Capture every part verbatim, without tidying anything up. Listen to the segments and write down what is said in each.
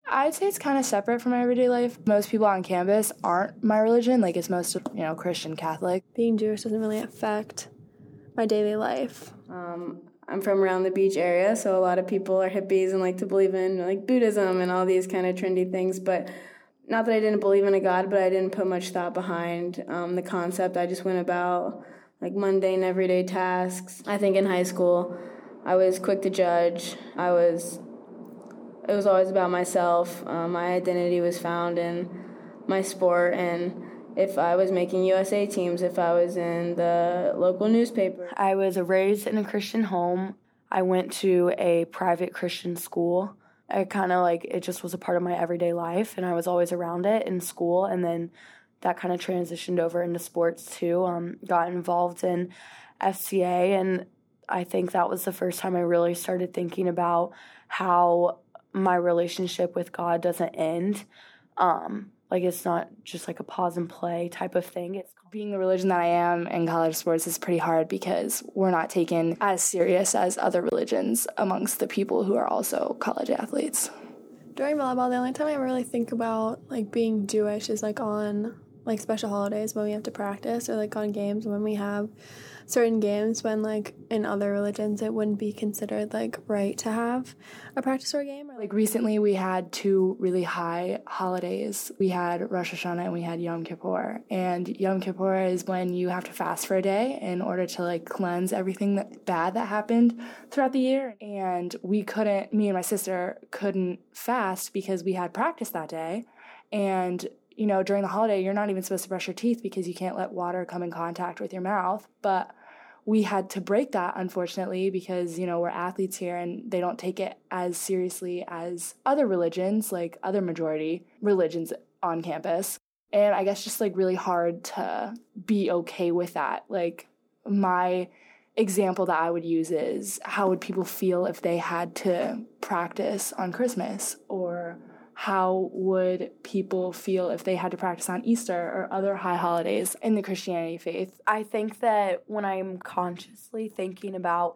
I'd say it's kind of separate from my everyday life. Most people on campus aren't my religion. Like, it's most, you know, Christian, Catholic. Being Jewish doesn't really affect my daily life. Um, I'm from around the beach area, so a lot of people are hippies and like to believe in, like, Buddhism and all these kind of trendy things. But not that I didn't believe in a God, but I didn't put much thought behind um, the concept. I just went about, like, mundane, everyday tasks. I think in high school, I was quick to judge. I was... It was always about myself. Um, my identity was found in my sport, and if I was making U S A teams, if I was in the local newspaper. I was raised in a Christian home. I went to a private Christian school. I kind of like, it just was a part of my everyday life, and I was always around it in school, and then that kind of transitioned over into sports too. Um, got involved in F C A, and I think that was the first time I really started thinking about how my relationship with God doesn't end. Um, like, it's not just like a pause and play type of thing. It's being the religion that I am in college sports is pretty hard because we're not taken as serious as other religions amongst the people who are also college athletes. During volleyball, the only time I really think about like being Jewish is like on like special holidays when we have to practice, or like on games when we have certain games, when like in other religions it wouldn't be considered like right to have a practice or a game. Or, like, recently we had two really high holidays. We had Rosh Hashanah and we had Yom Kippur. And Yom Kippur is when you have to fast for a day in order to like cleanse everything that bad that happened throughout the year. And we couldn't, me and my sister couldn't fast because we had practice that day. And you know, during the holiday, you're not even supposed to brush your teeth because you can't let water come in contact with your mouth. But we had to break that, unfortunately, because, you know, we're athletes here and they don't take it as seriously as other religions, like other majority religions on campus. And I guess just like really hard to be okay with that. Like, my example that I would use is, how would people feel if they had to practice on Christmas? Or how would people feel if they had to practice on Easter or other high holidays in the Christianity faith? I think that when I'm consciously thinking about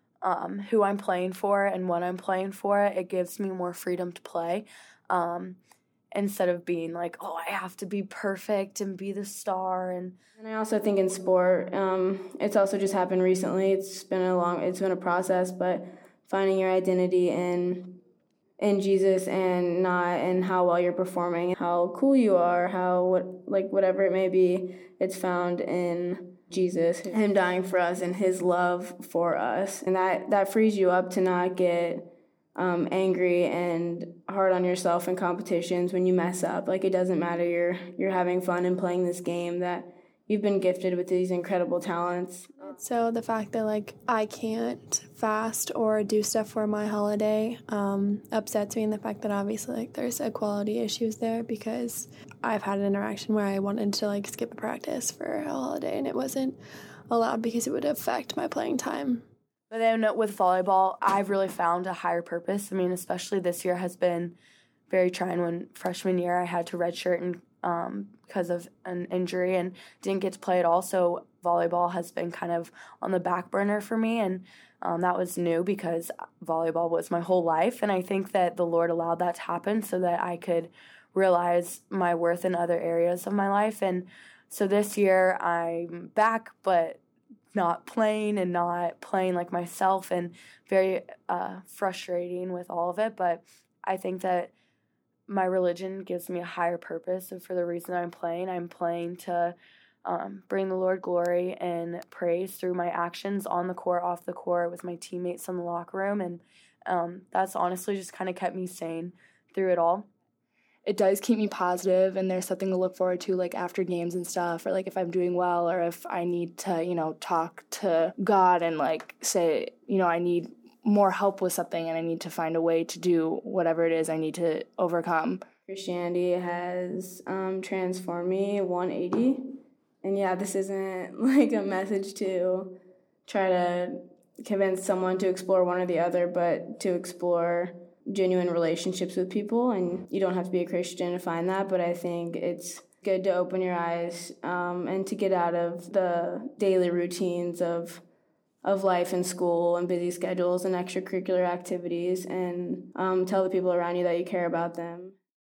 um, who I'm playing for and what I'm playing for, it gives me more freedom to play. Um, instead of being like, oh, I have to be perfect and be the star. And and I also think in sport, um, it's also just happened recently. It's been a long, it's been a process, but finding your identity in in Jesus and not in how well you're performing, how cool you are, how, what, like, whatever it may be, it's found in Jesus, him dying for us and his love for us. And that, that frees you up to not get um, angry and hard on yourself in competitions when you mess up. Like, it doesn't matter, you're, you're having fun and playing this game that you've been gifted with these incredible talents. So the fact that, like, I can't fast or do stuff for my holiday um, upsets me, and the fact that obviously, like, there's equality issues there, because I've had an interaction where I wanted to, like, skip a practice for a holiday, and it wasn't allowed because it would affect my playing time. But then with volleyball, I've really found a higher purpose. I mean, especially this year has been very trying. When freshman year I had to redshirt and um, because of an injury and didn't get to play at all. So volleyball has been kind of on the back burner for me, and um, that was new because volleyball was my whole life. And I think that the Lord allowed that to happen so that I could realize my worth in other areas of my life. And so this year I'm back, but not playing and not playing like myself, and very uh, frustrating with all of it. But I think that my religion gives me a higher purpose, and for the reason I'm playing, I'm playing to um, bring the Lord glory and praise through my actions on the court, off the court, with my teammates in the locker room, and um, that's honestly just kind of kept me sane through it all. It does keep me positive, and there's something to look forward to, like after games and stuff, or like if I'm doing well, or if I need to, you know, talk to God and like say, you know, I need more help with something and I need to find a way to do whatever it is I need to overcome. Christianity has um, transformed me one eighty. And yeah, this isn't like a message to try to convince someone to explore one or the other, but to explore genuine relationships with people. And you don't have to be a Christian to find that, but I think it's good to open your eyes um, and to get out of the daily routines of of life in school and busy schedules and extracurricular activities, and um, tell the people around you that you care about them.